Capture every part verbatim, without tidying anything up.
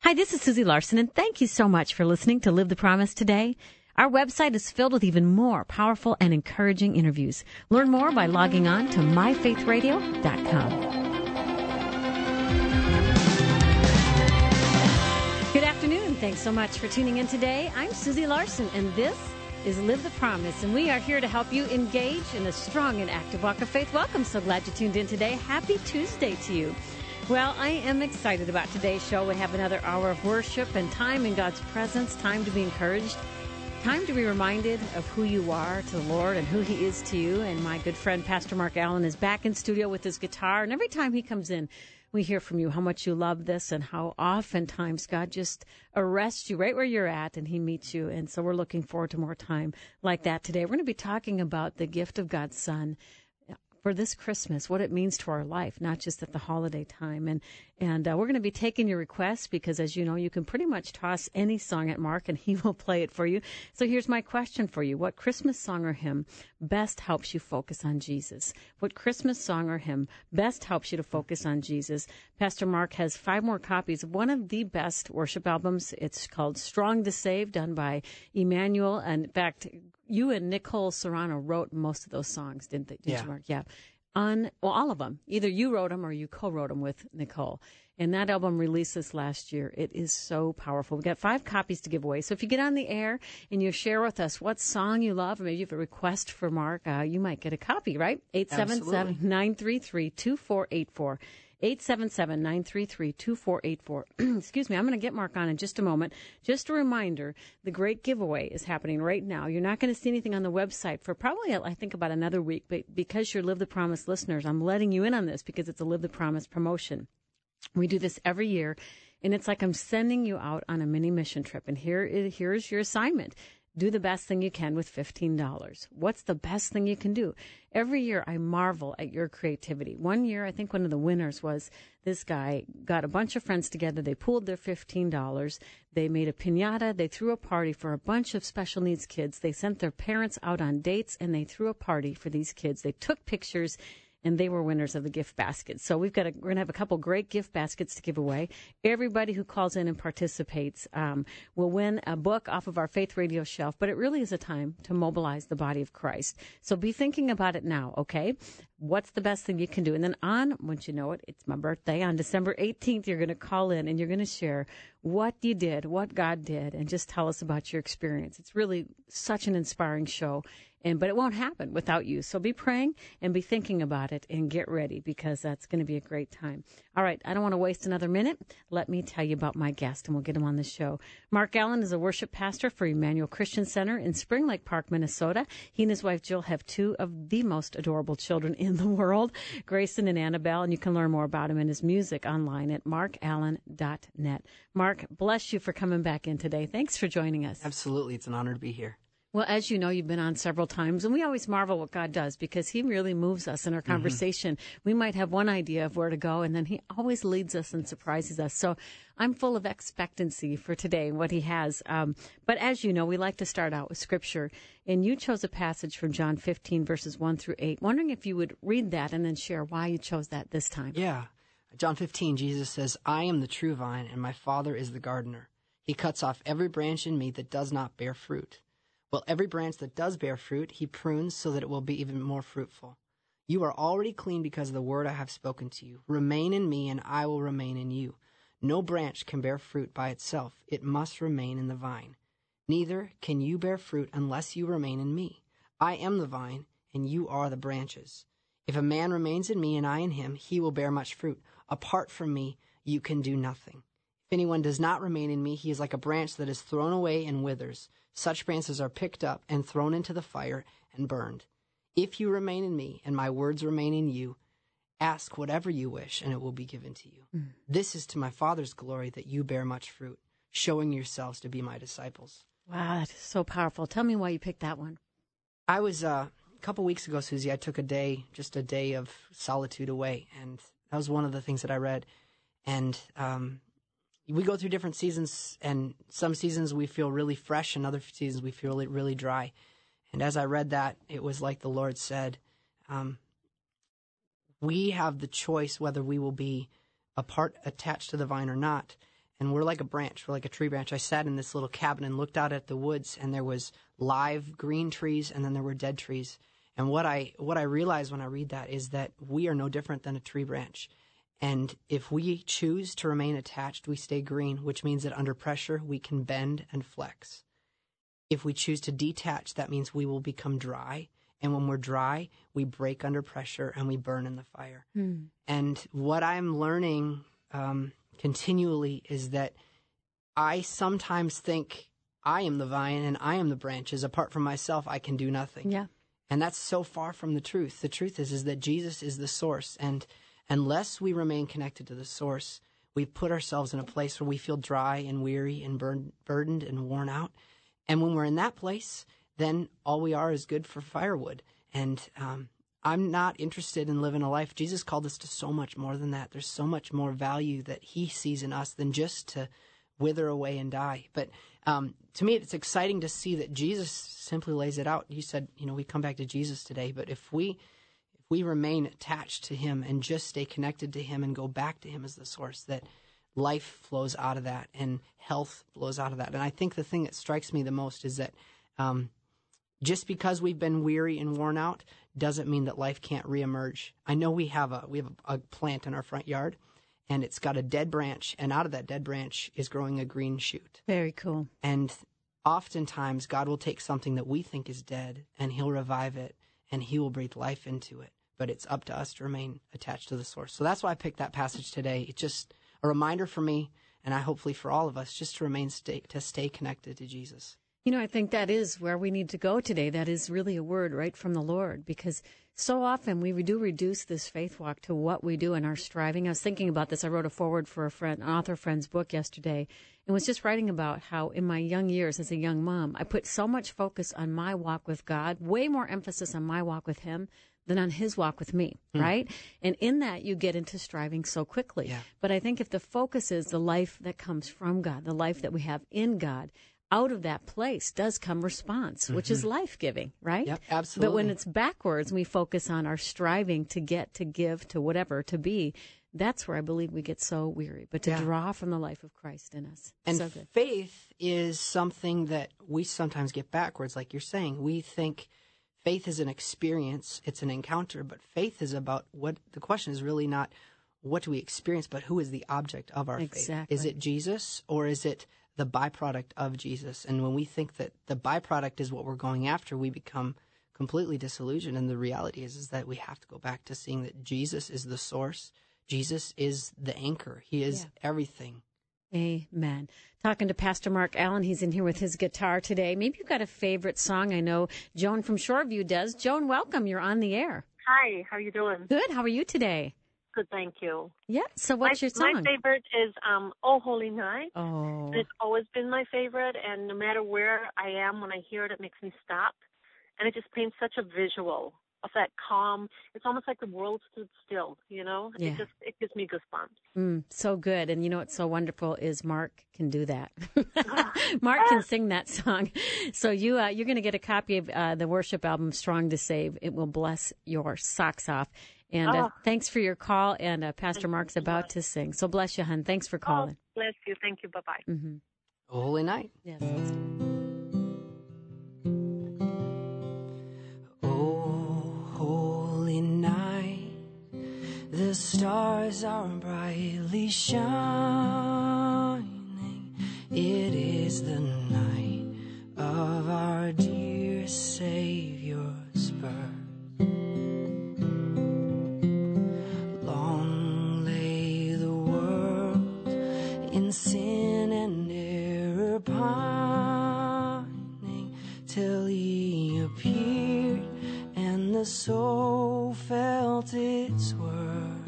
Hi, this is Susie Larson, and thank you so much for listening to Live the Promise today. Our website is filled with even more powerful and encouraging interviews. Learn more by logging on to my faith radio dot com. Good afternoon. Thanks so much for tuning in today. I'm Susie Larson, and this is Live the Promise, and we are here to help you engage in a strong and active walk of faith. Welcome. So glad you tuned in today. Happy Tuesday to you. Well, I am excited about today's show. We have another hour of worship and time in God's presence, time to be encouraged, time to be reminded of who you are to the Lord and who He is to you. And my good friend, Pastor Mark Allen, is back in studio with his guitar. And every time he comes in, we hear from you how much you love this and how oftentimes God just arrests you right where you're at and He meets you. And so we're looking forward to more time like that today. We're going to be talking about the gift of God's Son for this Christmas, what it means to our life, not just at the holiday time. And and uh, we're going to be taking your requests because, as you know, you can pretty much toss any song at Mark and he will play it for you. So here's my question for you. What Christmas song or hymn best helps you focus on Jesus? What Christmas song or hymn best helps you to focus on Jesus? Pastor Mark has five more copies of one of the best worship albums. It's called Strong to Save, done by Emmanuel. And in fact, you and Nicole Serrano wrote most of those songs, didn't they? Did yeah. you, Mark? Yeah. On, well, all of them. Either you wrote them or you co-wrote them with Nicole. And that album released this last year. It is so powerful. We've got five copies to give away. So if you get on the air and you share with us what song you love, or maybe you have a request for Mark, uh, you might get a copy, right? eight seven seven, nine three three, two four eight four. eight seven seven, nine three three, two four eight four. Excuse me, I'm going to get Mark on in just a moment. Just a reminder, the great giveaway is happening right now. You're not going to see anything on the website for probably, I think, about another week. But because you're Live the Promise listeners, I'm letting you in on this because it's a Live the Promise promotion. We do this every year, and it's like I'm sending you out on a mini mission trip. And here, here's your assignment. Do the best thing you can with fifteen dollars. What's the best thing you can do? Every year, I marvel at your creativity. One year, I think one of the winners was this guy got a bunch of friends together. They pooled their fifteen dollars. They made a piñata. They threw a party for a bunch of special needs kids. They sent their parents out on dates, and they threw a party for these kids. They took pictures, and they were winners of the gift basket. So we've got a, we're going to have a couple great gift baskets to give away. Everybody who calls in and participates um, will win a book off of our Faith Radio shelf, but it really is a time to mobilize the body of Christ. So be thinking about it now, okay? What's the best thing you can do? And then on, once you know it, it's my birthday. On December eighteenth, you're going to call in and you're going to share what you did, what God did, and just tell us about your experience. It's really such an inspiring show. And but it won't happen without you. So be praying and be thinking about it and get ready because that's going to be a great time. All right, I don't want to waste another minute. Let me tell you about my guest, and we'll get him on the show. Mark Allen is a worship pastor for Emmanuel Christian Center in Spring Lake Park, Minnesota. He and his wife Jill have two of the most adorable children in the world, Grayson and Annabelle, and you can learn more about him and his music online at mark allen dot net. Mark, bless you for coming back in today. Thanks for joining us. Absolutely. It's an honor to be here. Well, as you know, you've been on several times, and we always marvel what God does because He really moves us in our conversation. Mm-hmm. We might have one idea of where to go, and then He always leads us and surprises us. So I'm full of expectancy for today and what He has. Um, but as you know, we like to start out with Scripture, and you chose a passage from John fifteen, verses one through eight. Wondering if you would read that and then share why you chose that this time. Yeah. John fifteen, Jesus says, I am the true vine, and my Father is the gardener. He cuts off every branch in me that does not bear fruit. Well, every branch that does bear fruit, He prunes so that it will be even more fruitful. You are already clean because of the word I have spoken to you. Remain in me, and I will remain in you. No branch can bear fruit by itself. It must remain in the vine. Neither can you bear fruit unless you remain in me. I am the vine, and you are the branches. If a man remains in me and I in him, he will bear much fruit. Apart from me, you can do nothing. If anyone does not remain in me, he is like a branch that is thrown away and withers. Such branches are picked up and thrown into the fire and burned. If you remain in me and my words remain in you, ask whatever you wish and it will be given to you. Mm. This is to my Father's glory that you bear much fruit, showing yourselves to be my disciples. Wow, that is so powerful. Tell me why you picked that one. I was, uh, a couple weeks ago, Susie, I took a day, just a day of solitude away, and that was one of the things that I read. And um we go through different seasons, and some seasons we feel really fresh, and other seasons we feel really, really dry. And as I read that, it was like the Lord said, um, we have the choice whether we will be a part attached to the vine or not. and we're like a branch. We're like a tree branch. I sat in this little cabin and looked out at the woods, and there was live green trees, and then there were dead trees. And what I what I realize when I read that is that we are no different than a tree branch. And if we choose to remain attached, we stay green, which means that under pressure, we can bend and flex. If we choose to detach, that means we will become dry. And when we're dry, we break under pressure and we burn in the fire. Mm. And what I'm learning um, continually is that I sometimes think I am the vine and I am the branches. Apart from myself, I can do nothing. Yeah. And that's so far from the truth. The truth is, is that Jesus is the source. And unless we remain connected to the source, we put ourselves in a place where we feel dry and weary and burn, burdened and worn out. And when we're in that place, then all we are is good for firewood. And um, I'm not interested in living a life. Jesus called us to so much more than that. There's so much more value that he sees in us than just to wither away and die. But um, to me, it's exciting to see that Jesus simply lays it out. You said, you know, we come back to Jesus today. But if we if we remain attached to him and just stay connected to him and go back to him as the source, that life flows out of that and health flows out of that. And I think the thing that strikes me the most is that um, just because we've been weary and worn out doesn't mean that life can't reemerge. I know we have a we have a, a plant in our front yard, and it's got a dead branch, and out of that dead branch is growing a green shoot. Very cool. And oftentimes God will take something that we think is dead, and he'll revive it, and he will breathe life into it. But it's up to us to remain attached to the source. So that's why I picked that passage today. It's just a reminder for me, and I hopefully for all of us, just to remain stay, to stay connected to Jesus. You know, I think that is where we need to go today. That is really a word right from the Lord, because so often we do reduce this faith walk to what we do in our striving. I was thinking about this. I wrote a foreword for a friend, an author friend's book yesterday, and was just writing about how in my young years as a young mom, I put so much focus on my walk with God, way more emphasis on my walk with him than on his walk with me, mm. right? And in that, you get into striving so quickly. Yeah. But I think if the focus is the life that comes from God, the life that we have in God, out of that place does come response, mm-hmm. which is life-giving, right? Yep, absolutely. But when it's backwards, we focus on our striving to get, to give, to whatever, to be, that's where I believe we get so weary. But to yeah. draw from the life of Christ in us. And so good. Faith is something that we sometimes get backwards, like you're saying. We think faith is an experience, it's an encounter, but faith is about what, the question is really not what do we experience, but who is the object of our exactly. faith? Is it Jesus, or is it the byproduct of Jesus? And when we think that the byproduct is what we're going after, we become completely disillusioned. And the reality is, is that we have to go back to seeing that Jesus is the source. Jesus is the anchor. He is yeah. everything. Amen. Talking to Pastor Mark Allen. He's in here with his guitar today. Maybe you've got a favorite song. I know Joan from Shoreview does. Joan, welcome. You're on the air. Hi. How are you doing? Good. How are you today? Good, thank you. Yeah. So what's my, your song? My favorite is um, Oh Holy Night. Oh. It's always been my favorite, and no matter where I am, when I hear it, it makes me stop. And it just paints such a visual of that calm. It's almost like the world stood still, you know? Yeah. It just it gives me goosebumps. Mm, so good. And you know what's so wonderful is Mark can do that. Mark can sing that song. So you, uh, you're going to get a copy of uh, the worship album, Strong to Save. It will bless your socks off. And uh, oh. thanks for your call. And uh, Pastor Mark's about to sing. So bless you, hon. Thanks for calling. Oh, bless you. Thank you. Bye-bye. Mm-hmm. Oh, Holy Night. Yes. Oh, holy night, the stars are brightly shining. It is the night of our dear Savior's birth. Sin and error pining till he appeared, and the soul felt its worth.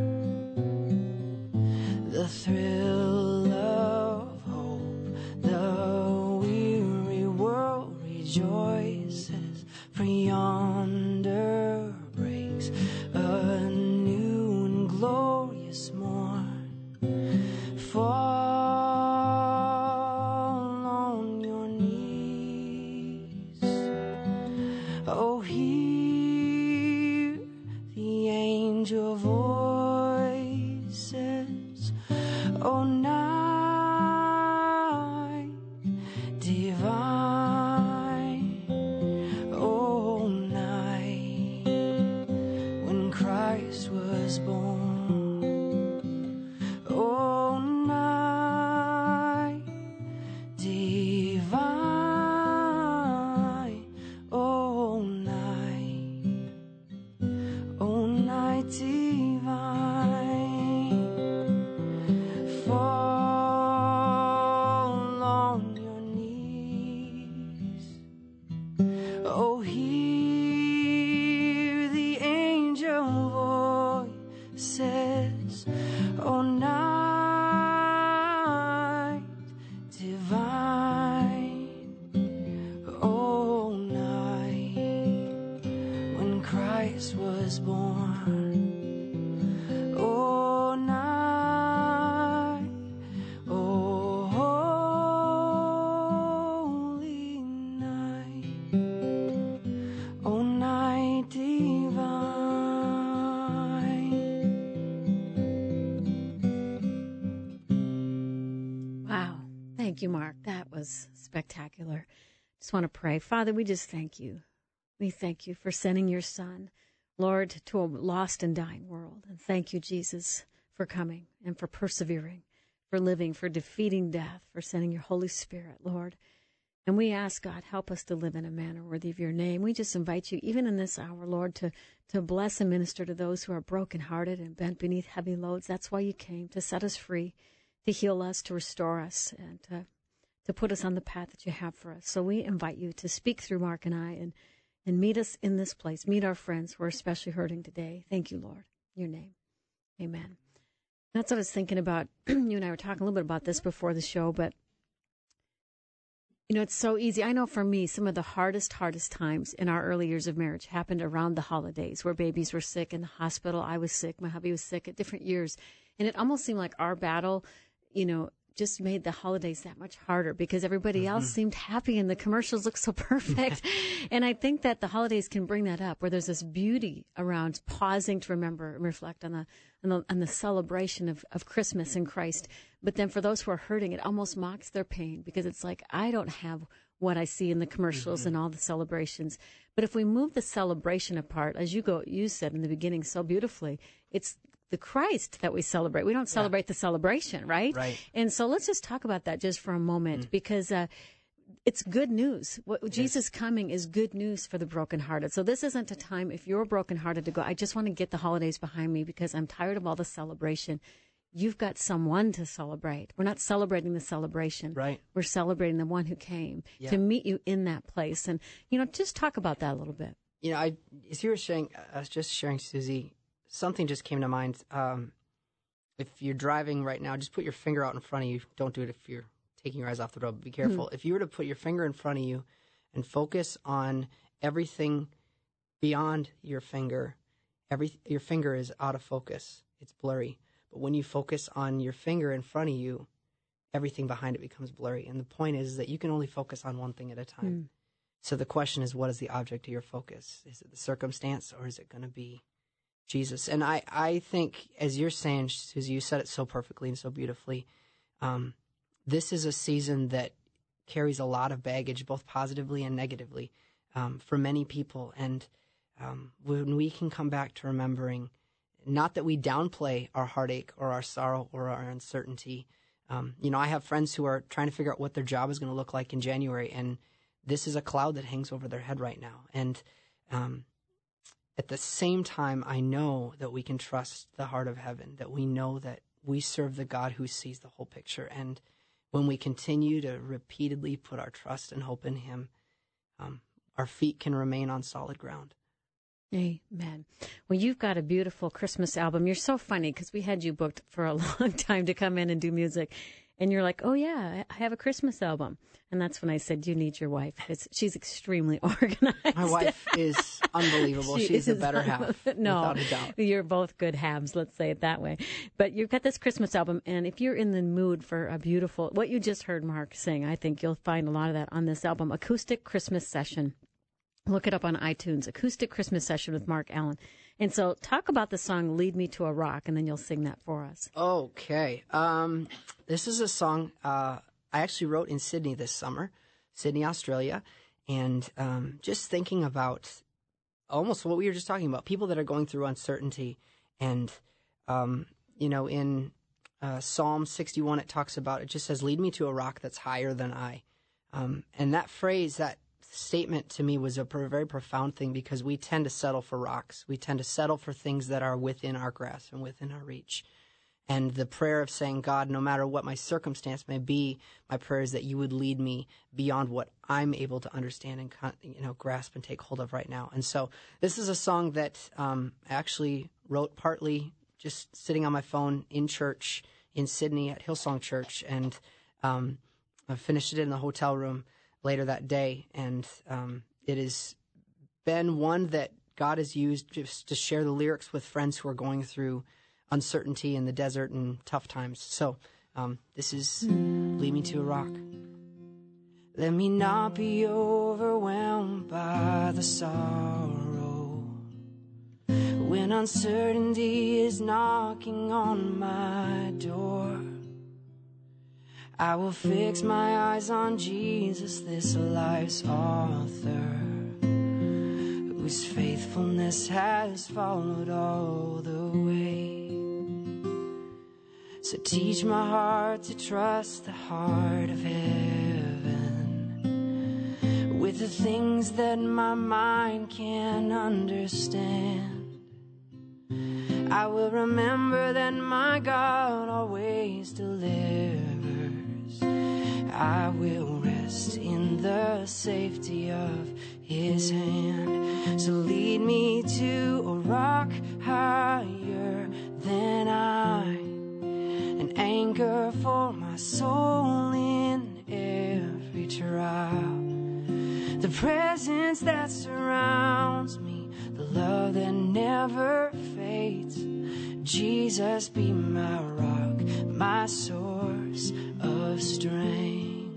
The thrill of hope, the weary world rejoices, for yonder breaks a new and glorious morn. For oh, night. Thank you, Mark. That was spectacular. Just want to pray. Father, we just thank you. We thank you for sending your son, Lord, to a lost and dying world. And thank you, Jesus, for coming and for persevering, for living, for defeating death, for sending your Holy Spirit, Lord. And we ask, God, help us to live in a manner worthy of your name. We just invite you, even in this hour, Lord, to, to bless and minister to those who are brokenhearted and bent beneath heavy loads. That's why you came, to set us free, to heal us, to restore us, and to, to put us on the path that you have for us. So we invite you to speak through Mark and I and, and meet us in this place. Meet our friends who are especially hurting today. Thank you, Lord. In your name. Amen. That's what I was thinking about. You and I were talking a little bit about this before the show, but you know, it's so easy. I know for me, some of the hardest, hardest times in our early years of marriage happened around the holidays where babies were sick in the hospital. I was sick. My hubby was sick at different years. And it almost seemed like our battle, you know, just made the holidays that much harder because everybody mm-hmm. else seemed happy and the commercials looked so perfect. And I think that the holidays can bring that up where there's this beauty around pausing to remember and reflect on the on the, on the celebration of, of Christmas in Christ. But then for those who are hurting, it almost mocks their pain because it's like, I don't have what I see in the commercials mm-hmm. and all the celebrations. But if we move the celebration apart, as you go, you said in the beginning so beautifully, it's the Christ that we celebrate. We don't celebrate yeah. the celebration, right? Right. And so let's just talk about that just for a moment mm. because uh, it's good news. What, Jesus coming is good news for the brokenhearted. So this isn't a time, if you're brokenhearted, to go, I just want to get the holidays behind me because I'm tired of all the celebration. You've got someone to celebrate. We're not celebrating the celebration. Right. We're celebrating the one who came yeah. to meet you in that place. And, you know, just talk about that a little bit. You know, I, as you were sharing, I was just sharing, Susie, something just came to mind. Um, if you're driving right now, just put your finger out in front of you. Don't do it if you're taking your eyes off the road. But be careful. Mm-hmm. If you were to put your finger in front of you and focus on everything beyond your finger, every your finger is out of focus. It's blurry. But when you focus on your finger in front of you, everything behind it becomes blurry. And the point is, is that you can only focus on one thing at a time. Mm. So the question is, what is the object of your focus? Is it the circumstance or is it going to be Jesus? And I, I think, as you're saying, Susie, you said it so perfectly and so beautifully, um, this is a season that carries a lot of baggage, both positively and negatively, um, for many people. And um, when we can come back to remembering, not that we downplay our heartache or our sorrow or our uncertainty. Um, you know, I have friends who are trying to figure out what their job is going to look like in January, and this is a cloud that hangs over their head right now. And um, at the same time, I know that we can trust the heart of heaven, that we know that we serve the God who sees the whole picture. And when we continue to repeatedly put our trust and hope in him, um, our feet can remain on solid ground. Amen. Well, you've got a beautiful Christmas album. You're so funny because we had you booked for a long time to come in and do music. And you're like, oh, yeah, I have a Christmas album. And that's when I said, you need your wife. It's, she's extremely organized. My wife is unbelievable. She she's is a better half, no, without a doubt. You're both good halves, let's say it that way. But you've got this Christmas album, and if you're in the mood for a beautiful, what you just heard Mark sing, I think you'll find a lot of that on this album, Acoustic Christmas Session. Look it up on iTunes, Acoustic Christmas Session with Mark Allen. And so talk about the song Lead Me to a Rock, and then you'll sing that for us. Okay. Um, this is a song uh, I actually wrote in Sydney this summer, Sydney, Australia, and um, just thinking about almost what we were just talking about, people that are going through uncertainty. And, um, you know, in uh, Psalm sixty-one, it talks about, it just says, lead me to a rock that's higher than I. Um, and that phrase, that statement to me was a very profound thing because we tend to settle for rocks. We tend to settle for things that are within our grasp and within our reach. And the prayer of saying, God, no matter what my circumstance may be, my prayer is that you would lead me beyond what I'm able to understand and, you know, grasp and take hold of right now. And so this is a song that um, I actually wrote partly just sitting on my phone in church in Sydney at Hillsong Church, and um, I finished it in the hotel room later that day, and um, it has been one that God has used just to share the lyrics with friends who are going through uncertainty in the desert and tough times. So um, this is Lead Me to a Rock. Let me not be overwhelmed by the sorrow when uncertainty is knocking on my door. I will fix my eyes on Jesus, this life's author, whose faithfulness has followed all the way. So teach my heart to trust the heart of heaven with the things that my mind can't understand. I will remember that my God always delivers. I will rest in the safety of His hand. So lead me to a rock higher than I, an anchor for my soul in every trial. The presence that surrounds me, the love that never fades. Jesus, be my rock, my source of strength.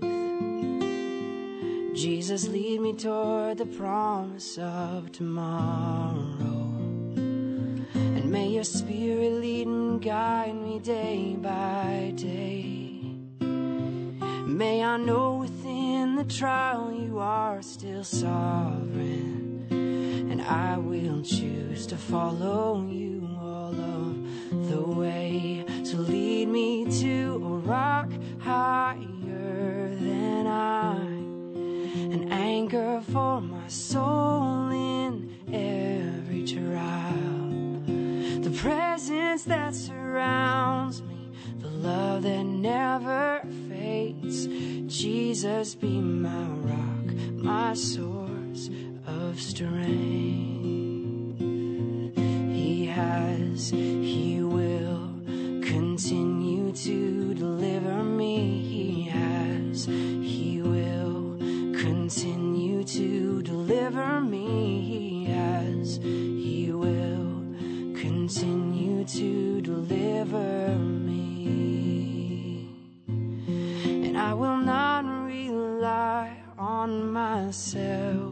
Jesus, lead me toward the promise of tomorrow. And may your Spirit lead and guide me day by day. May I know within the trial you are still sovereign, and I will choose to follow you all of the way. So lead me to a rock higher than I, an anchor for my soul in every trial. The presence that surrounds me, the love that never fades. Jesus, be my rock, my source of strength. He has, He will continue to deliver me. He has, He will continue to deliver me. He has, He will continue to deliver me. And I will not rely on myself,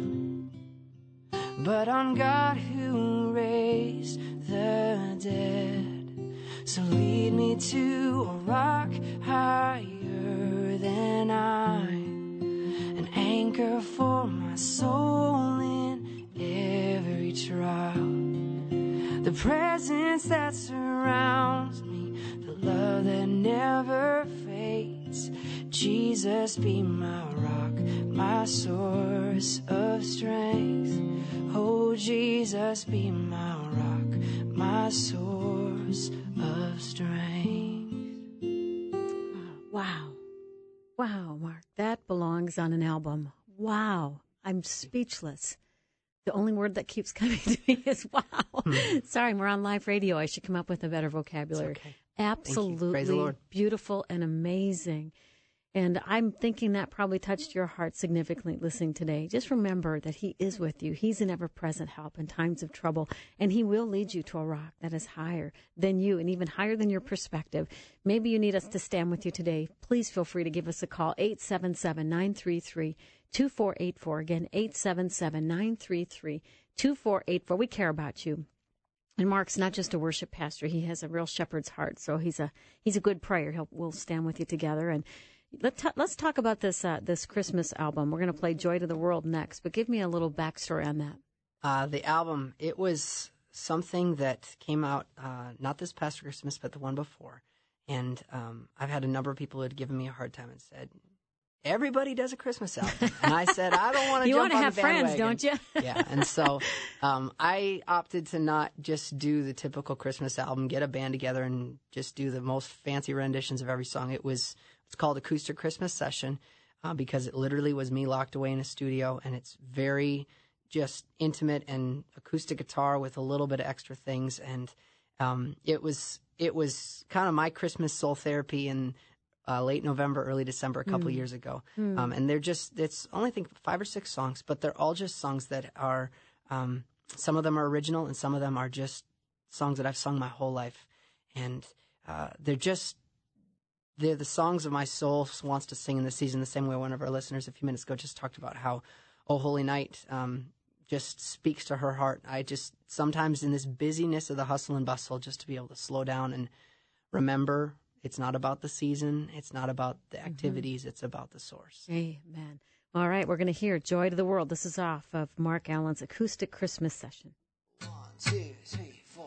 but on God who raised the dead. So lead me to a rock higher than I, an anchor for my soul in every trial. The presence that surrounds me, the love that never fades. Jesus, be my rock, my source of strength. Oh, Jesus, be my rock, my source of strength. Wow. Wow, Mark. That belongs on an album. Wow. I'm speechless. The only word that keeps coming to me is wow. Hmm. Sorry, we're on live radio. I should come up with a better vocabulary. It's okay. Absolutely beautiful and amazing. And I'm thinking that probably touched your heart significantly listening today. Just remember that He is with you. He's an ever-present help in times of trouble, and He will lead you to a rock that is higher than you and even higher than your perspective. Maybe you need us to stand with you today. Please feel free to give us a call, eight seven seven, nine three three, two four eight four. Again, eight seven seven, nine three three, two four eight four. We care about you. And Mark's not just a worship pastor. He has a real shepherd's heart, so he's a he's a good prayer. He'll, we'll stand with you together. And Let's, t- let's talk about this uh, this Christmas album. We're going to play Joy to the World next, but give me a little backstory on that. Uh, the album, it was something that came out uh, not this past Christmas, but the one before. And um, I've had a number of people who had given me a hard time and said, everybody does a Christmas album. And I said, I don't want to you jump wanna on have the bandwagon. friends, don't you? Yeah, and so um, I opted to not just do the typical Christmas album, get a band together and just do the most fancy renditions of every song. It was... It's called Acoustic Christmas Session uh, because it literally was me locked away in a studio, and it's very just intimate and acoustic guitar with a little bit of extra things. And um, it was it was kind of my Christmas soul therapy in uh, late November, early December, a couple mm. years ago. Mm. Um, and they're just it's only I think five or six songs, but they're all just songs that are um, some of them are original and some of them are just songs that I've sung my whole life, and uh, they're just. They're the songs of my soul wants to sing in this season, the same way one of our listeners a few minutes ago just talked about how Oh Holy Night um, just speaks to her heart. I just, sometimes in this busyness of the hustle and bustle, just to be able to slow down and remember It's not about the season. It's not about the activities. Mm-hmm. It's about the source. Amen. All right, we're going to hear Joy to the World. This is off of Mark Allen's acoustic Christmas session. One, two, three, four.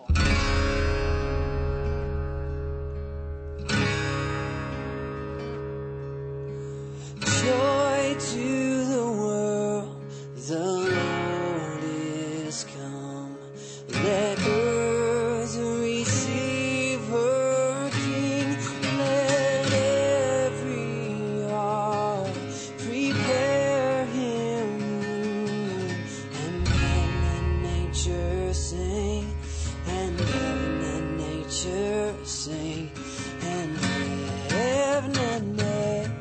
Joy to the world, the Lord is come. Let earth receive her King. Let every heart prepare him. And heaven and nature sing, and heaven and nature sing, and heaven and nature.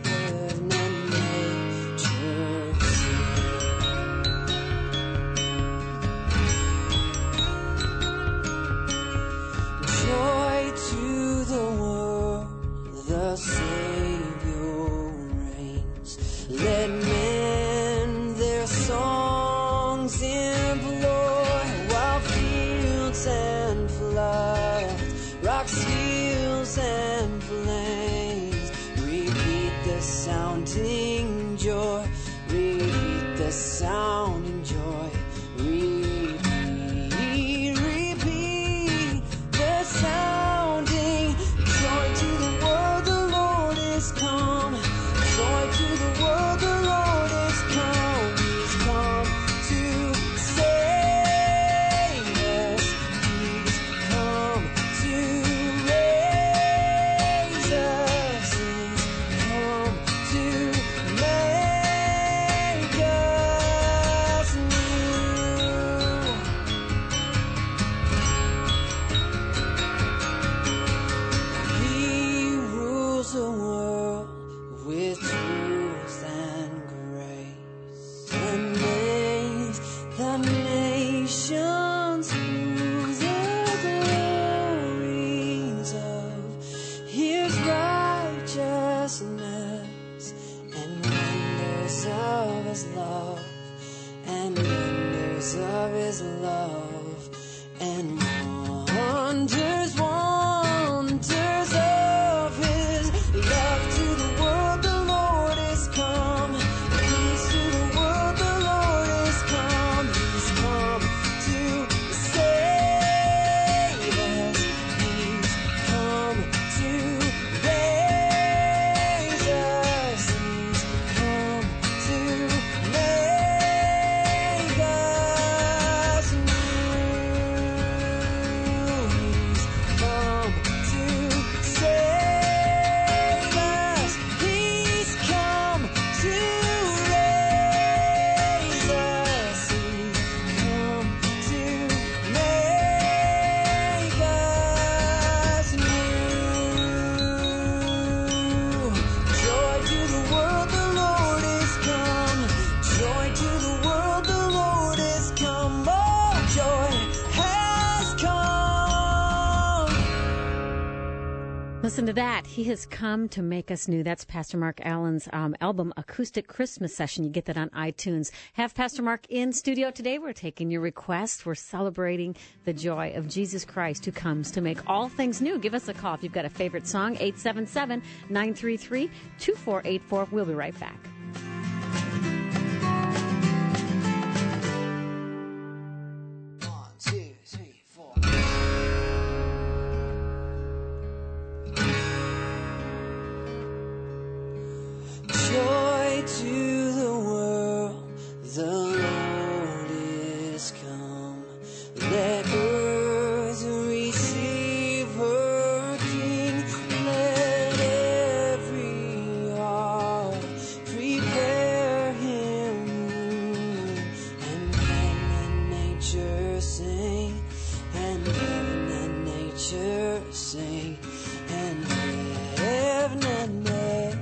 Sounding joy, repeat the sounding joy, repeat, repeat the sounding joy to the world, the Lord is come. Joy to the world, the Lord is come. He's come to save us. He's come to raise us. He's come to make us new. He rules the world with truth and grace, and makes the nations prove the glories of his righteousness, and wonders of his love, and wonders of his love, and wonders, wonders of his love to the world, the Lord is come. Peace to the world, the Lord is come. He's come to save us. He's come to raise us. He's come to make us new. He's come to save us. He's come to raise us. He's come to make us new. Joy to the world, the Lord is come. Joy to the world, the Lord is come. Oh, joy has come. Listen to that. He has come to make us new. That's Pastor Mark Allen's um, album, Acoustic Christmas Session. You get that on iTunes. Have Pastor Mark in studio today. We're taking your requests. We're celebrating the joy of Jesus Christ who comes to make all things new. Give us a call if you've got a favorite song, eight seven seven, nine three three, two four eight four. We'll be right back. One, two, three, four. Joy to the world, the Lord is come. Let earth receive her King. Let every heart prepare him. And heaven and nature sing, and heaven and nature sing, and heaven and nature.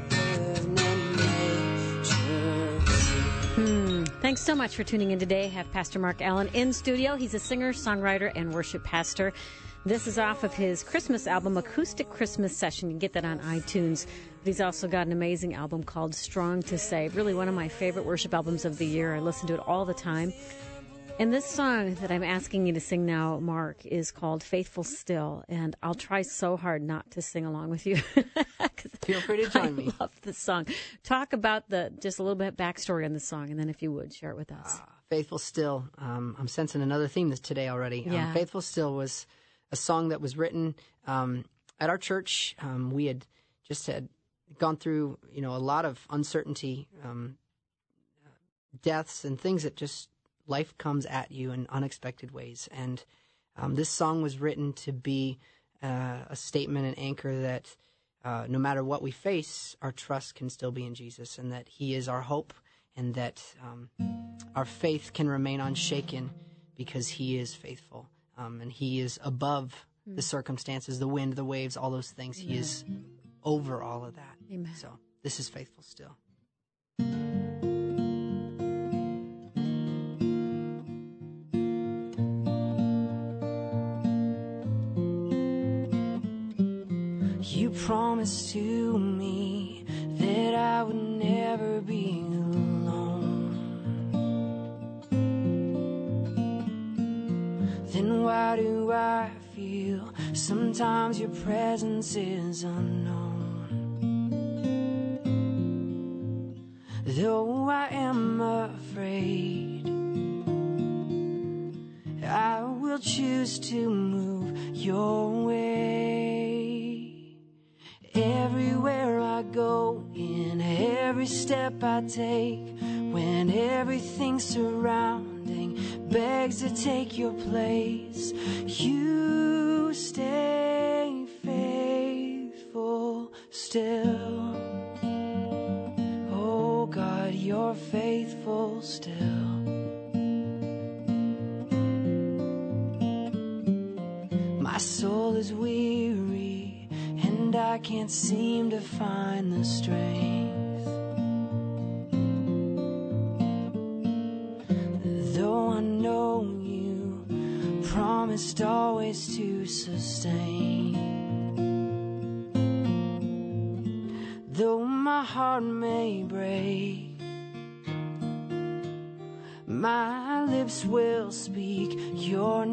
Hmm. Thanks so much for tuning in today. Have Pastor Mark Allen in studio. He's a singer, songwriter, and worship pastor. This is off of his Christmas album, Acoustic Christmas Session. You can get that on iTunes. But he's also got an amazing album called Strong to Save. Really one of my favorite worship albums of the year. I listen to it all the time. And this song that I'm asking you to sing now, Mark, is called Faithful Still. And I'll try so hard not to sing along with you. Feel free to join I me. I love this song. Talk about the just a little bit backstory on the song, and then if you would, share it with us. Uh, Faithful Still. Um, I'm sensing another theme this today already. Yeah. Um, Faithful Still was a song that was written um, at our church. Um, we had just had gone through, you know, a lot of uncertainty, um, deaths, and things that just life comes at you in unexpected ways. And um, this song was written to be uh, a statement, an anchor that uh, no matter what we face, our trust can still be in Jesus, and that He is our hope, and that um, our faith can remain unshaken because He is faithful, um, and He is above mm. the circumstances, the wind, the waves, all those things. Amen. He is over all of that. Amen. So this is Faithful Still. You promised to me that I would never be alone. Then why do I feel sometimes your presence is unknown? Though I am afraid, I will choose to move your way. Everywhere I go, in every step I take, when everything surrounding begs to take your place, you stay faithful still. Oh God, you're faithful still. My soul is weary, and I can't seem to find the strength. Though I know you promised always to sustain. Though my heart may break, my lips will speak your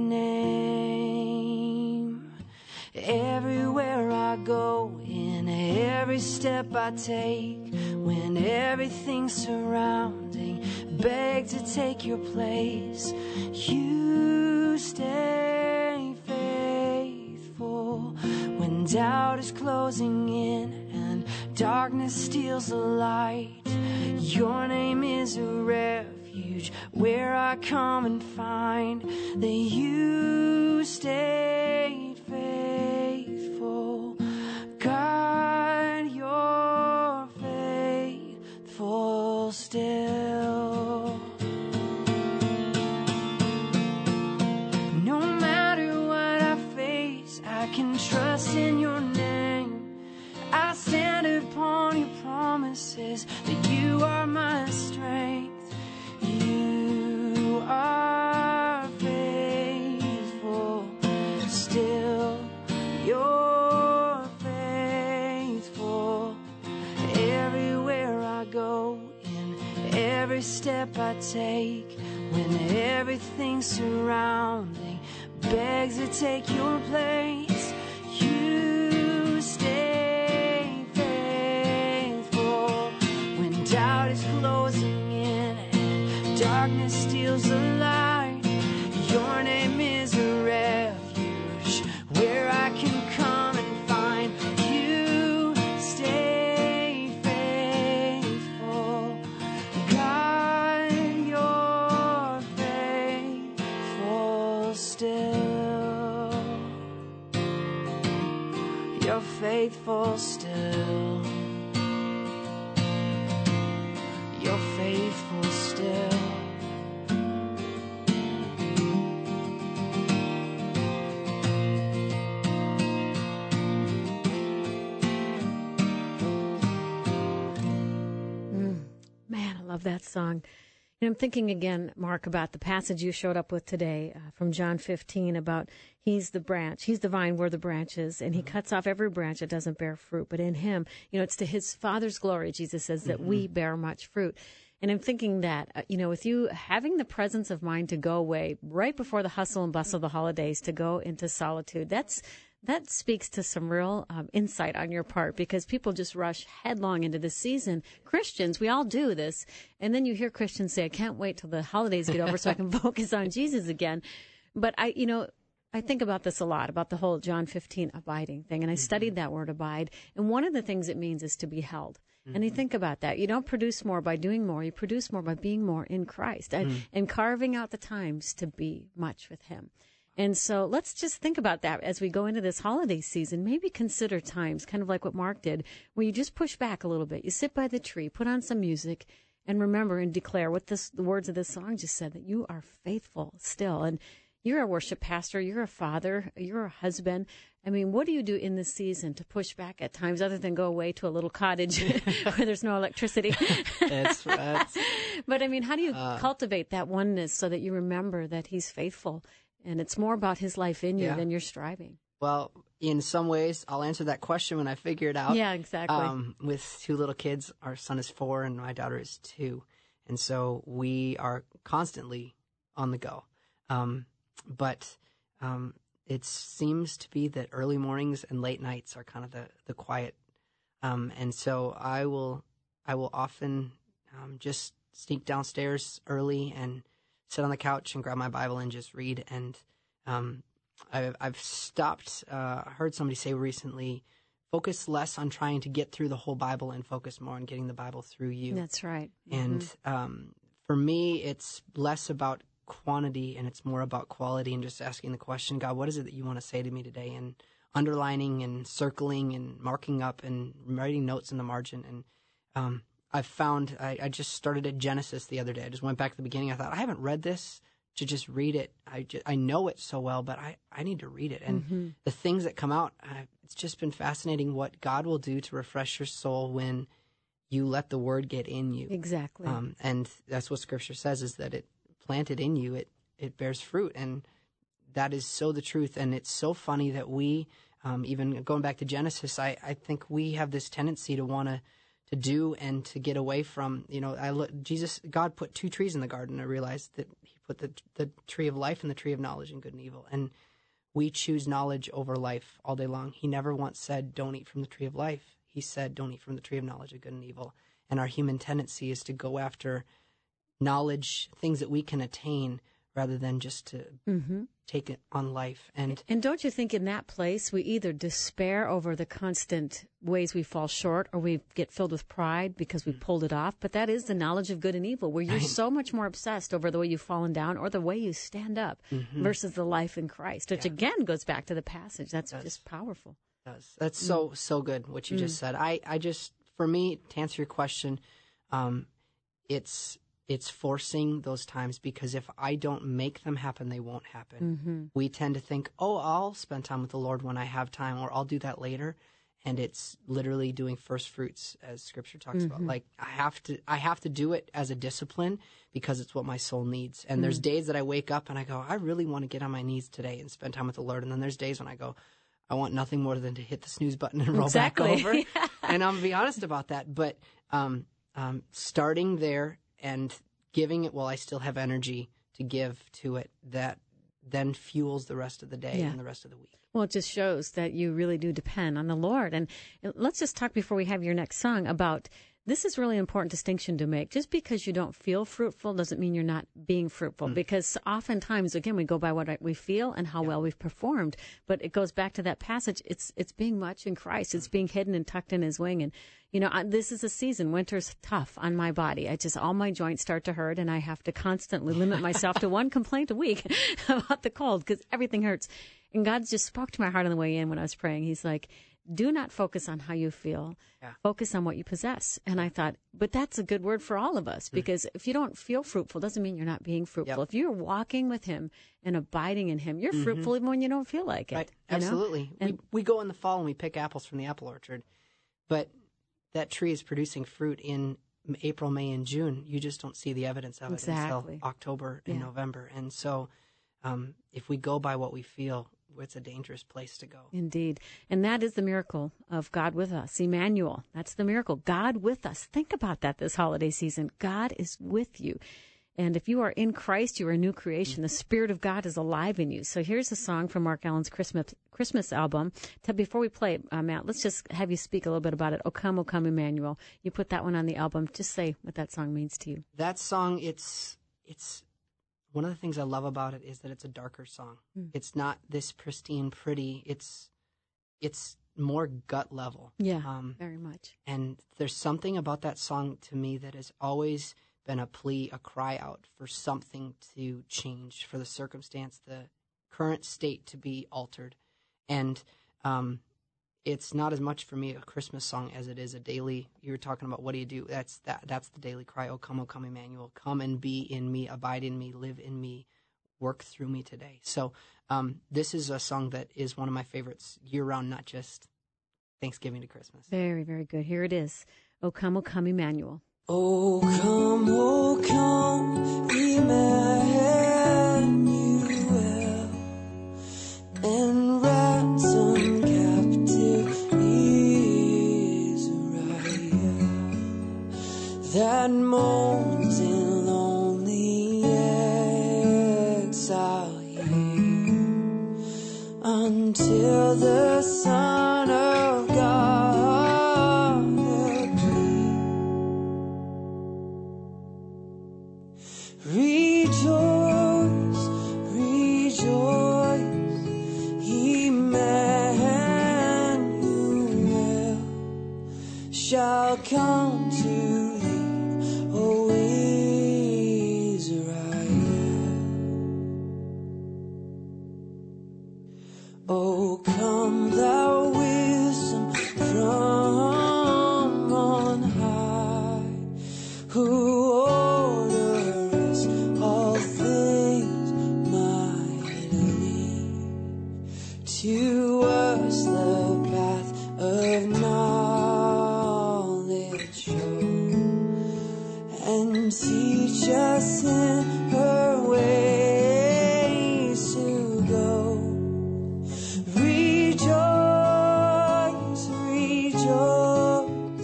name. Everywhere I go, in every step I take, when everything surrounding begs to take your place, you stay faithful. When doubt is closing in and darkness steals the light, your name is a refuge where I come and find that you stayed faithful. God, you're faithful still. No matter what I face, I can trust in your name. I stand upon your promises that you are my strength. You are faithful still. You're faithful. Everywhere I go, in every step I take, when everything surrounding begs to take your place, you stay faithful. When doubt is closing in and darkness steals the light, your name is a refuge where I can come and find you stay faithful. God, you're faithful still. You're faithful still. You're faithful still. Man, I love that song. And I'm thinking again, Mark, about the passage you showed up with today uh, from John fifteen about he's the branch, he's the vine, we're the branches, and he mm-hmm. cuts off every branch that doesn't bear fruit. But in him, you know, it's to his Father's glory, Jesus says, that mm-hmm. we bear much fruit. And I'm thinking that, uh, you know, with you having the presence of mind to go away right before the hustle and bustle of the holidays, to go into solitude, that's that speaks to some real um, insight on your part, because people just rush headlong into the season. Christians, we all do this. And then you hear Christians say, I can't wait till the holidays get over so I can focus on Jesus again. But I, you know, I think about this a lot, about the whole John fifteen abiding thing. And I mm-hmm. studied that word abide. And one of the things it means is to be held. Mm-hmm. And you think about that. You don't produce more by doing more. You produce more by being more in Christ and, mm. and carving out the times to be much with him. And so let's just think about that as we go into this holiday season. Maybe consider times, kind of like what Mark did, where you just push back a little bit. You sit by the tree, put on some music, and remember and declare what this, the words of this song just said, that you are faithful still. And you're a worship pastor, you're a father, you're a husband. I mean, what do you do in this season to push back at times other than go away to a little cottage where there's no electricity? That's right. But I mean, how do you uh, cultivate that oneness so that you remember that he's faithful? And it's more about his life in you yeah. than you're striving. Well, in some ways, I'll answer that question when I figure it out. Yeah, exactly. Um, with two little kids, our son is four and my daughter is two. And so we are constantly on the go. Um, but um, it seems to be that early mornings and late nights are kind of the, the quiet. Um, and so I will, I will often um, just sneak downstairs early and sit on the couch and grab my Bible and just read. And um, I've, I've stopped, uh, heard somebody say recently, focus less on trying to get through the whole Bible and focus more on getting the Bible through you. That's right. And mm-hmm. um, for me, it's less about quantity and it's more about quality, and just asking the question, God, what is it that you want to say to me today? And underlining and circling and marking up and writing notes in the margin. And um I've found, I, I just started at Genesis the other day. I just went back to the beginning. I thought, I haven't read this to just read it. I, just, I know it so well, but I, I need to read it. And mm-hmm. the things that come out, uh, it's just been fascinating what God will do to refresh your soul when you let the word get in you. Exactly. Um, and that's what Scripture says, is that it planted in you, it, it bears fruit. And that is so the truth. And it's so funny that we, um, even going back to Genesis, I, I think we have this tendency to want to to do and to get away from, you know, I look, Jesus, God put two trees in the garden. I realized that he put the the tree of life and the tree of knowledge and good and evil. And we choose knowledge over life all day long. He never once said, don't eat from the tree of life. He said, don't eat from the tree of knowledge of good and evil. And our human tendency is to go after knowledge, things that we can attain, rather than just to mm-hmm. take it on life. And and don't you think in that place we either despair over the constant ways we fall short, or we get filled with pride because we mm-hmm. pulled it off? But that is the knowledge of good and evil, where you're so much more obsessed over the way you've fallen down or the way you stand up mm-hmm. versus the life in Christ, which yeah. again goes back to the passage. That's just powerful. Does. That's so, mm. so good what you mm. just said. I, I just, for me, to answer your question, um, it's It's forcing those times, because if I don't make them happen, they won't happen. Mm-hmm. We tend to think, oh, I'll spend time with the Lord when I have time, or I'll do that later. And it's literally doing first fruits, as Scripture talks mm-hmm. about. Like I have to, I have to do it as a discipline because it's what my soul needs. And mm-hmm. there's days that I wake up and I go, I really want to get on my knees today and spend time with the Lord. And then there's days when I go, I want nothing more than to hit the snooze button and roll exactly. back over. yeah. And I'm gonna be honest about that. But um, um, starting there and giving it while I still have energy to give to it, that then fuels the rest of the day yeah. and the rest of the week. Well, it just shows that you really do depend on the Lord. And let's just talk before we have your next song about, this is really important distinction to make. Just because you don't feel fruitful doesn't mean you're not being fruitful. Mm. Because oftentimes, again, we go by what we feel and how yeah. well we've performed. But it goes back to that passage. It's it's being much in Christ. It's being hidden and tucked in His wing. And, you know, I, this is a season. Winter's tough on my body. I just, all my joints start to hurt, and I have to constantly limit myself to one complaint a week about the cold because everything hurts. And God just spoke to my heart on the way in when I was praying. He's like, do not focus on how you feel. Yeah. Focus on what you possess. And I thought, but that's a good word for all of us, because mm. if you don't feel fruitful, doesn't mean you're not being fruitful. Yep. If you're walking with Him and abiding in Him, you're mm-hmm. fruitful even when you don't feel like it. Right. Absolutely. And, we, we go in the fall and we pick apples from the apple orchard, but that tree is producing fruit in April, May, and June. You just don't see the evidence of it Exactly. until October and Yeah. November. And so um, if we go by what we feel, it's a dangerous place to go. Indeed. And that is the miracle of God with us. Emmanuel, that's the miracle. God with us. Think about that this holiday season. God is with you. And if you are in Christ, you are a new creation. The Spirit of God is alive in you. So here's a song from Mark Allen's Christmas Christmas album. Tell- Before we play it, uh, Matt, let's just have you speak a little bit about it. O Come, O Come, Emmanuel. You put that one on the album. Just say what that song means to you. That song, it's it's one of the things I love about it is that it's a darker song. Mm. It's not this pristine, pretty. It's it's more gut level. Yeah, Um, very much. and there's something about that song to me that has always been a plea, a cry out for something to change, for the circumstance, the current state to be altered. And um, it's not as much for me a Christmas song as it is a daily. You were talking about what do you do? That's that. That's the daily cry. Oh, come, oh, come, Emmanuel. Come and be in me, abide in me, live in me, work through me today. So um, this is a song that is one of my favorites year round, not just Thanksgiving to Christmas. Very, very good. Here it is. O Come, O Come, Emmanuel. Oh, come, oh, come, Emmanuel, and ransom captive Israel that mourns in lonely exile here until the Son of God appear. Rejoice, rejoice, Emmanuel shall come to thee, O Israel. O come thou wisdom from on high, who to us the path of knowledge show, and teach us in her ways to go. Rejoice, rejoice,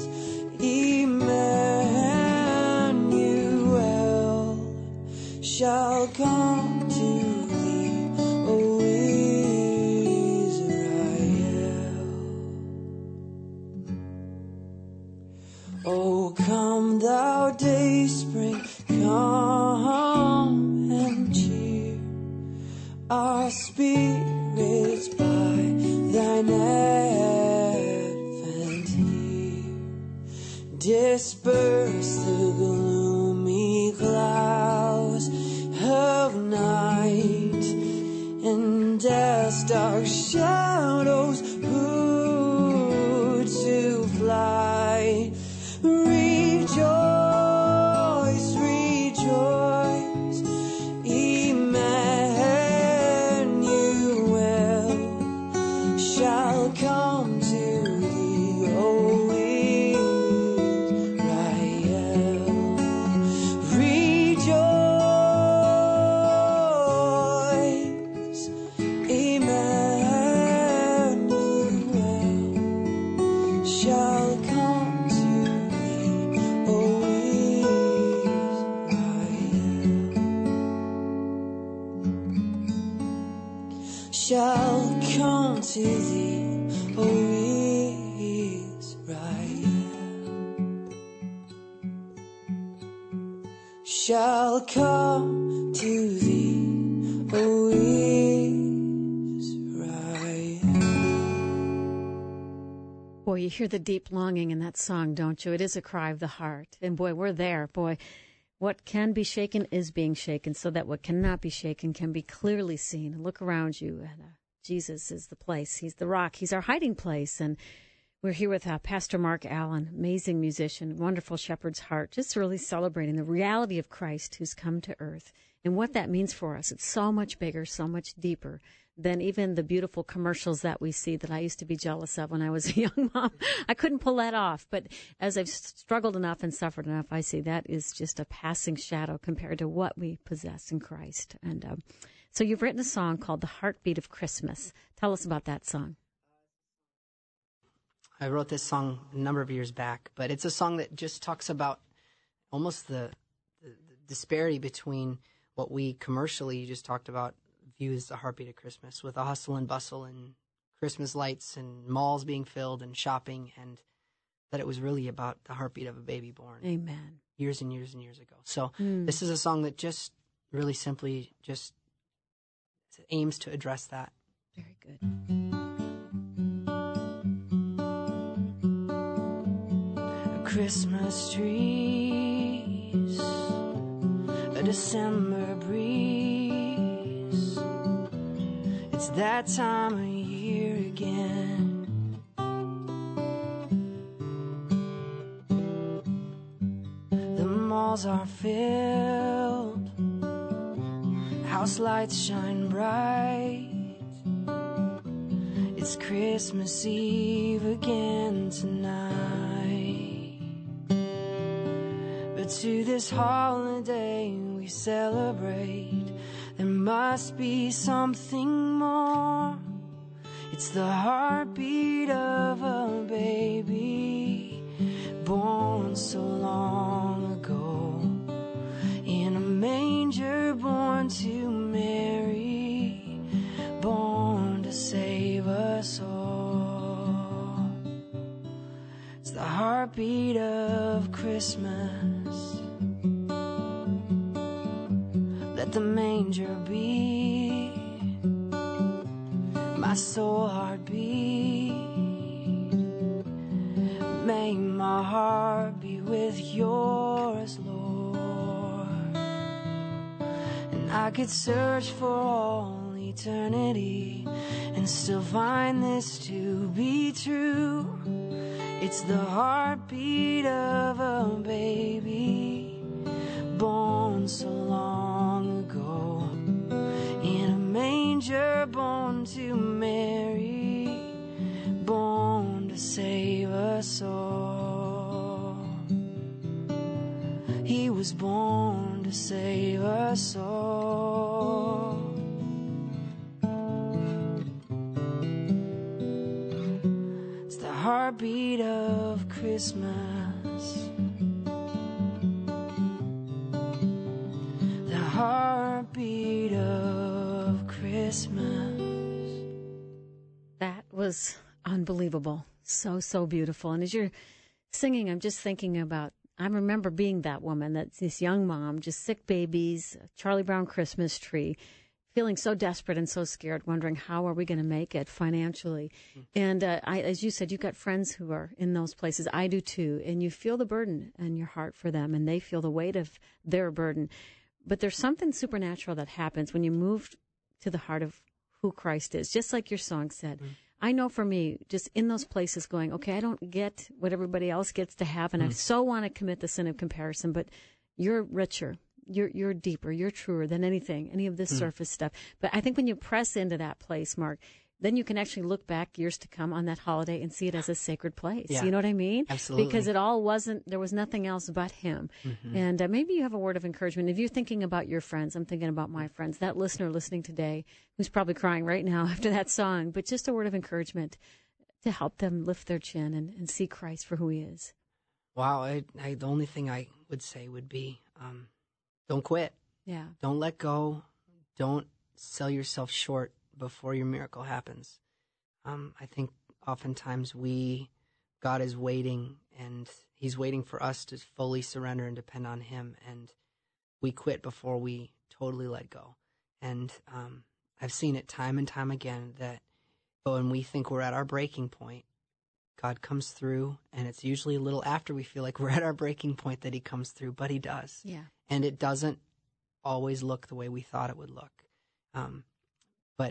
Emmanuel shall come to thee, O Oh, come thou dayspring, come and cheer our spirits by thine advent here. Disperse the gloomy clouds of night, and as dark shadows put to flight. Rejoice, rejoice, Emmanuel shall come to thee, O Israel. Rejoice, Emmanuel shall come to shall come to thee, O Israel. Shall come to thee, O Israel. Boy, you hear the deep longing in that song, don't you? It is a cry of the heart. And boy, we're there. Boy, what can be shaken is being shaken, so that what cannot be shaken can be clearly seen. And look around you, and uh, Jesus is the place. He's the rock. He's our hiding place. And We're here with uh, Pastor Mark Allen, amazing musician, wonderful shepherd's heart, just really celebrating the reality of Christ who's come to earth and what that means for us. It's so much bigger, so much deeper than even the beautiful commercials that we see that I used to be jealous of when I was a young mom. I couldn't pull that off. But as I've struggled enough and suffered enough, I see that is just a passing shadow compared to what we possess in Christ. And um, so you've written a song called The Heartbeat of Christmas. Tell us about that song. I wrote this song a number of years back, but it's a song that just talks about almost the, the, the disparity between what we commercially, you just talked about, view as the heartbeat of Christmas, with the hustle and bustle and Christmas lights and malls being filled and shopping, and that it was really about the heartbeat of a baby born. Amen. Years and years and years ago. So mm. this is a song that just really simply just aims to address that. Very good. Christmas trees, a December breeze. It's that time of year again. The malls are filled, house lights shine bright. It's Christmas Eve again tonight. To this holiday we celebrate, there must be something more. It's the heartbeat of a baby born so long ago, in a manger, born to Mary, born to save us all. It's the heartbeat of Christmas. Let the manger be my soul heartbeat. May my heart be with yours, Lord. And I could search for all eternity and still find this to be true. It's the heartbeat of a baby born so long ago, in a manger, born to Mary, born to save us all. He was born to save us all. It's the heartbeat of Christmas. Heartbeat of Christmas. That was unbelievable. So, so beautiful. And as you're singing, I'm just thinking about, I remember being that woman, that's this young mom, just sick babies, Charlie Brown Christmas tree, feeling so desperate and so scared, wondering how are we going to make it financially. Mm. And uh, I, as you said, you've got friends who are in those places. I do too. And you feel the burden in your heart for them, and they feel the weight of their burden. But there's something supernatural that happens when you move to the heart of who Christ is, just like your song said. Mm. I know for me, just in those places going, okay, I don't get what everybody else gets to have, and mm. I so want to commit the sin of comparison, but you're richer, you're you're deeper, you're truer than anything, any of this mm. surface stuff. But I think when you press into that place, Mark, then you can actually look back years to come on that holiday and see it as a sacred place. Yeah, you know what I mean? Absolutely. Because it all wasn't, there was nothing else but him. Mm-hmm. And uh, maybe you have a word of encouragement. If you're thinking about your friends, I'm thinking about my friends, that listener listening today who's probably crying right now after that song, but just a word of encouragement to help them lift their chin and, and see Christ for who he is. Wow. I, I, the only thing I would say would be, um, don't quit. Yeah. Don't let go. Don't sell yourself short before your miracle happens. Um, I think oftentimes we, God is waiting, and he's waiting for us to fully surrender and depend on him, and we quit before we totally let go. And um, I've seen it time and time again that when we think we're at our breaking point, God comes through, and it's usually a little after we feel like we're at our breaking point that he comes through, but he does. Yeah. And it doesn't always look the way we thought it would look. Um, but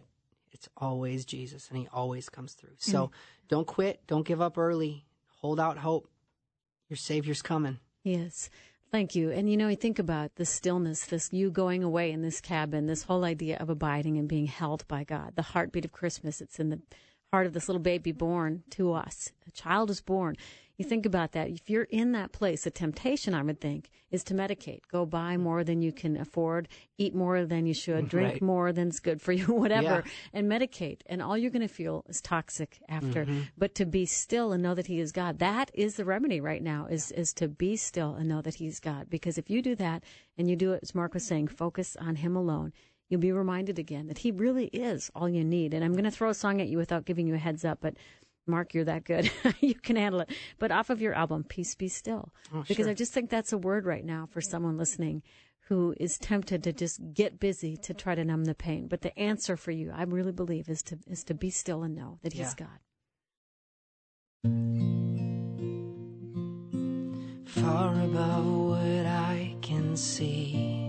It's always Jesus, and he always comes through. So mm. don't quit. Don't give up early. Hold out hope. Your Savior's coming. Yes. Thank you. And, you know, you think about the stillness, this you going away in this cabin, this whole idea of abiding and being held by God, the heartbeat of Christmas. It's in the heart of this little baby born to us. A child is born. You think about that. If you're in that place, the temptation, I would think, is to medicate. Go buy more than you can afford, eat more than you should, drink right. more than's good for you, whatever, yeah. and medicate. And all you're going to feel is toxic after. Mm-hmm. But to be still and know that he is God, that is the remedy right now, is, is to be still and know that he's God. Because if you do that, and you do it, as Mark was saying, focus on him alone, you'll be reminded again that he really is all you need. And I'm going to throw a song at you without giving you a heads up, but Mark, you're that good. You can handle it. But off of your album, Peace Be Still. Oh, because sure. I just think that's a word right now for someone listening who is tempted to just get busy to try to numb the pain. But the answer for you, I really believe, is to is to be still and know that he's yeah. God. Far above what I can see,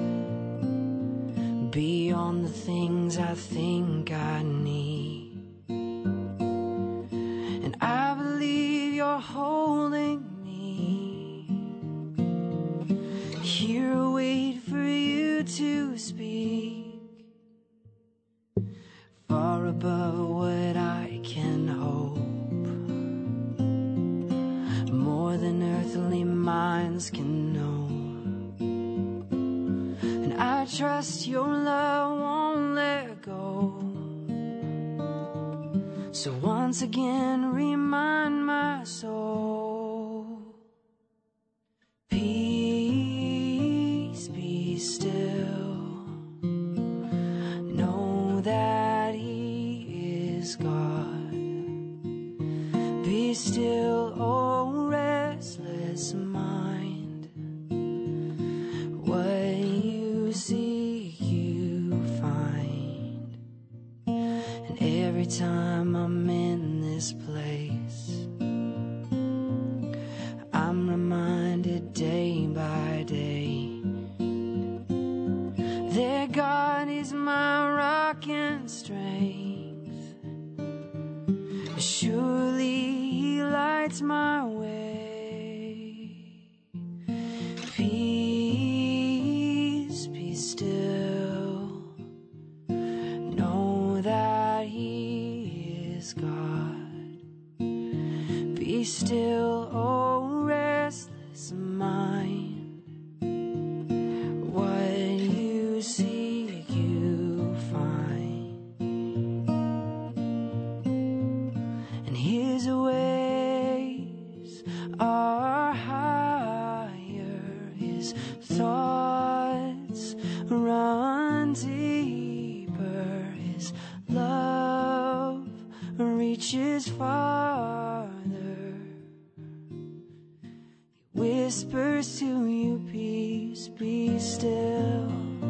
beyond the things I think I need, I believe you're holding me. Here, wait for you to speak. Far above what I can hope, more than earthly minds can know. And I trust your love won't let go. So once again, remind my soul, peace be still. Know that he is God. Be still, oh restless mind. What you seek, you find. And every time I'm in this place, I'm reminded day by day that God is my rock and strength. Surely he lights my way. Peace be still. Know that he is God. Be still, oh restless mind. What you seek, you find. And his ways are higher. His thoughts run deeper. His love reaches farther. He whispers to you, peace be still.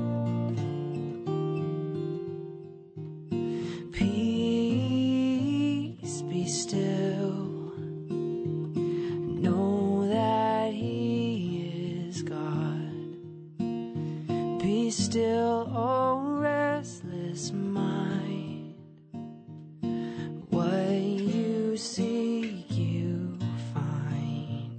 Peace be still. Know that he is God. Be still, oh restless mind. What you seek, you find.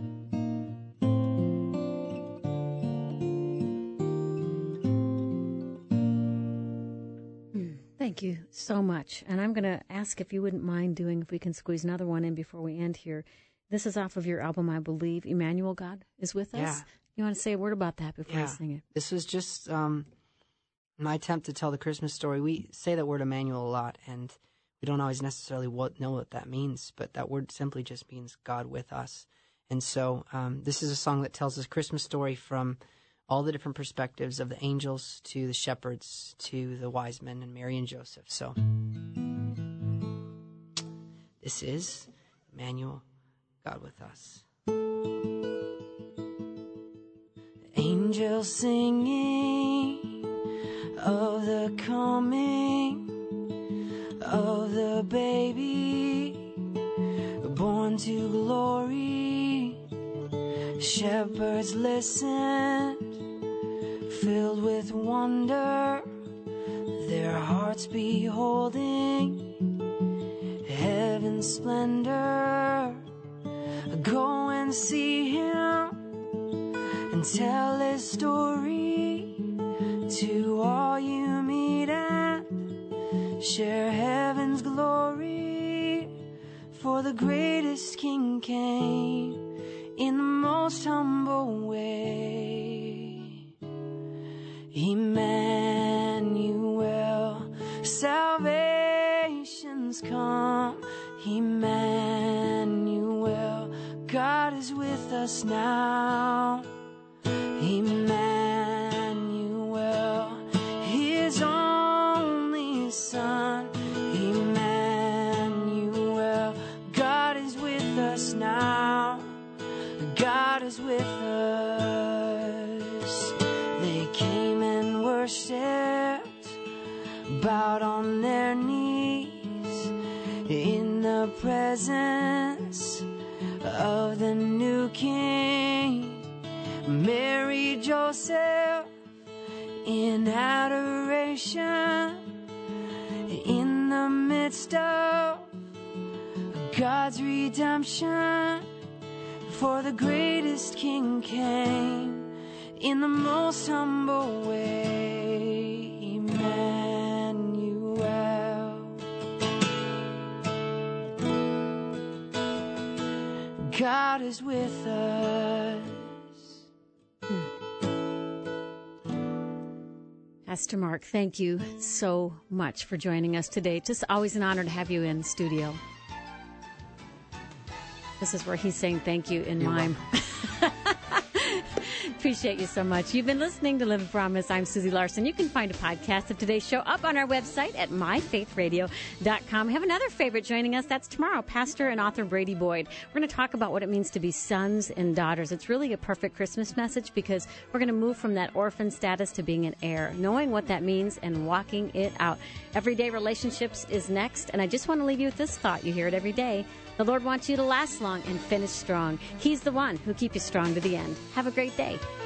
Thank you so much. And I'm going to ask if you wouldn't mind doing, if we can squeeze another one in before we end here. This is off of your album, I believe, Emmanuel, God is with us. Yeah. You want to say a word about that before yeah. I sing it? This was just um, my attempt to tell the Christmas story. We say that word Emmanuel a lot, and we don't always necessarily what, know what that means, but that word simply just means God with us. And so um, this is a song that tells this Christmas story from all the different perspectives of the angels to the shepherds to the wise men and Mary and Joseph. So this is Emmanuel, God with us. Angels singing of the coming of the baby born to glory. Shepherds listened, filled with wonder. Their their hearts beholding heaven's splendor. Go and see him and tell his story to all you meet and share heaven's glory. For the greatest King came in the most humble way. Emmanuel, salvation's come. Emmanuel, God is with us now. Emmanuel, his only Son. Emmanuel, God is with us now. God is with us. They came and worshipped, bowed on their knees in the presence of the new King. Mary, Joseph, in adoration, in the midst of God's redemption. For the greatest King came in the most humble way. Emmanuel, God is with us. Pastor Mark, thank you so much for joining us today. Just always an honor to have you in the studio. This is where he's saying thank you in You're mime. Appreciate you so much. You've been listening to Live a Promise. I'm Susie Larson. You can find a podcast of today's show up on our website at my faith radio dot com. We have another favorite joining us. That's tomorrow, pastor and author Brady Boyd. We're going to talk about what it means to be sons and daughters. It's really a perfect Christmas message because we're going to move from that orphan status to being an heir, knowing what that means and walking it out. Everyday Relationships is next, and I just want to leave you with this thought. You hear it every day. The Lord wants you to last long and finish strong. He's the one who keeps you strong to the end. Have a great day.